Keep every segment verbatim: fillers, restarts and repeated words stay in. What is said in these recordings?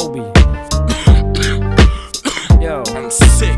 Obi. Yo, I'm sick.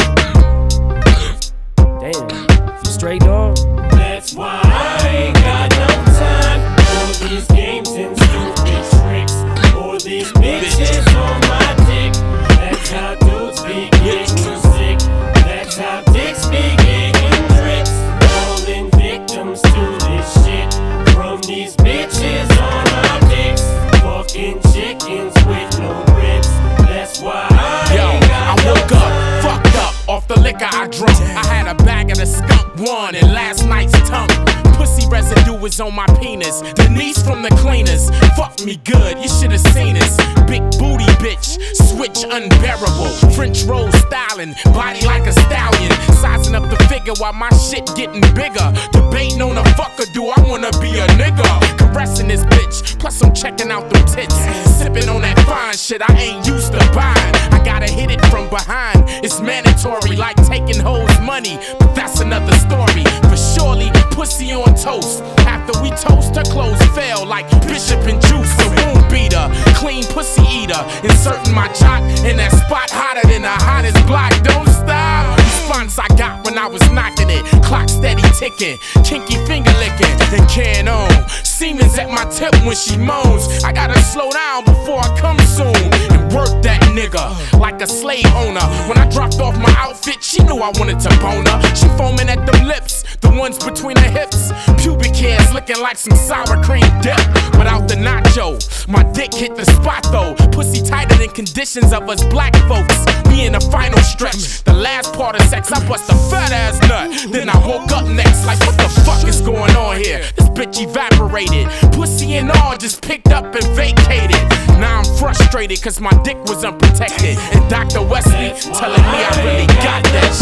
Damn, you straight, dog? That's why I ain't got no time for these games and stupid tricks, or these bitches on my dick. That's how dudes be getting sick. That's how dicks be getting tricks. Falling victims to this shit from these bitches on our dicks. Fucking chickens with no ribs. That's why I Yo, ain't got I no woke up, fucked up, off the liquor I drunk. I had a bag of the skunk one and last night's tongue. Pussy residue was on my penis. Denise from the cleaners, fuck me good, you should've seen us. Big booty bitch, switch unbearable. French roll styling, body like a stallion. Sizing up the figure while my shit getting bigger. Debating on a fucker, do I wanna be a nigga? Caressing this bitch, plus I'm checking out them tits. Sipping on that fine shit I ain't used to buying. I gotta hit it from behind, it's mandatory, like taking hoes money, but that's another story. But surely, pussy on toast. After we toast, her clothes fell like Bishop and Juice. The womb beater, clean pussy eater. Inserting my jock in that spot hotter than the hottest block. Don't stop. Response I got when I was knocking it. Clock steady ticking, kinky finger licking, and can on. Semen's at my tip when she moans. I gotta slow down before I come soon and work that nigga like a slave owner. When I dropped off my outfit, she knew I wanted to bone her. She foaming at them lips, the ones between her hips. Pubic hairs looking like some sour cream dip without the nacho. My dick hit the spot though. Pussy tighter than conditions of us black folks. Me in the final stretch, the last part of sex, I bust a fat ass nut. Then I woke up next like, what the fuck is going on here? This bitch evaporated. Pussy and all just picked up and vacated. Now I'm frustrated cause my dick was unprotected. And Doctor Wesley telling me I really got that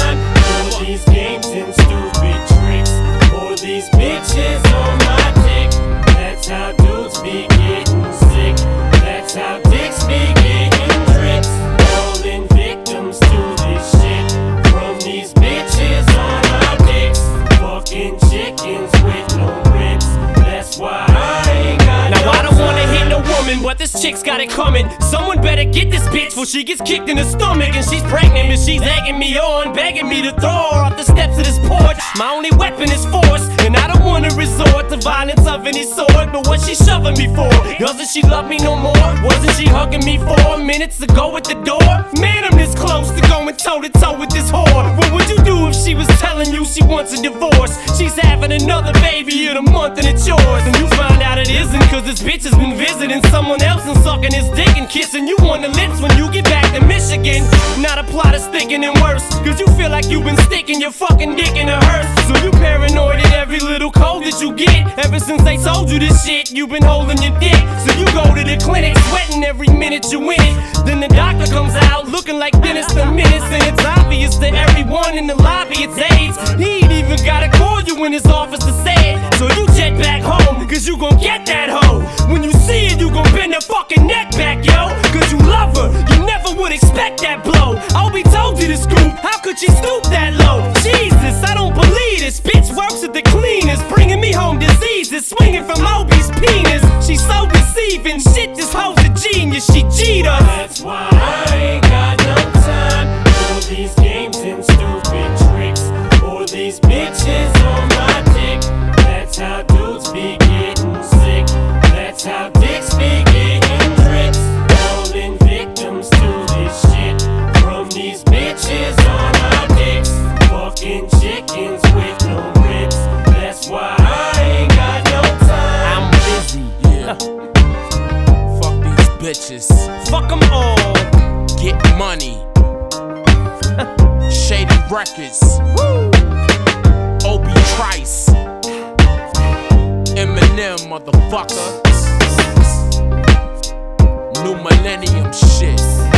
shit. For these games and stupid tricks, or these bitches on my dick. That's how dudes be getting sick. That's how dicks be getting tricks. Falling victims to this shit from these bitches on our dicks. Fucking chickens with no ribs. That's why I ain't got Now no I don't wanna time. hit no woman, but this chick's got it coming. Someone better get this bitch before she gets kicked in the stomach. And she's pregnant and she's egging me on, begging me to throw her off the steps of this porch. My only weapon is force, and I don't wanna resort to violence of any sort. But what she shoving me for? Doesn't she love me no more? Wasn't she hugging me four minutes ago at the door? Man, I'm this close to going toe to toe with this whore. What would you do if she was telling you she wants a divorce? She's having another baby in a month and it's yours. And you find out it isn't cause this bitch has been visiting someone else and sucking his dick and kissing you on the lips when you get back to Michigan. Now the plot is thinking and worse, cause you feel like you've been sticking your fucking dick in a hearse. So you paranoid at every little cold that you get. Ever since they told you this shit, you've been holding your dick. So you go to the clinic, sweating every minute you in it. Then the doctor comes out looking like Dennis the Menace. And it's obvious to everyone in the lobby it's AIDS. He ain't even gotta call you when his officer said. So you jet back home, cause you gon' get that hoe. When you see it, you gon' bend her fucking neck back, yo. Cause you love her, you never would expect that blow. Obi told you to scoop, how could she stoop that low? Jesus, I don't believe this bitch works at the cleaners, bringing me home diseases, swinging from Obi's penis. She's so deceiving, shit, this hoe's a genius, she cheat us. That's why I ain't got no time for these games and stupid tricks, or these bitches on my dick. That's how dudes be getting sick. That's how dicks be getting tricks. Falling victims to this shit from these bitches on our dicks. Fucking chickens with no ribs. That's why I ain't got no time. I'm busy. Yeah. Fuck these bitches. Fuck them all. Get money. Shady Records. Woo. Obi Trice. Eminem, motherfucker. New millennium shit.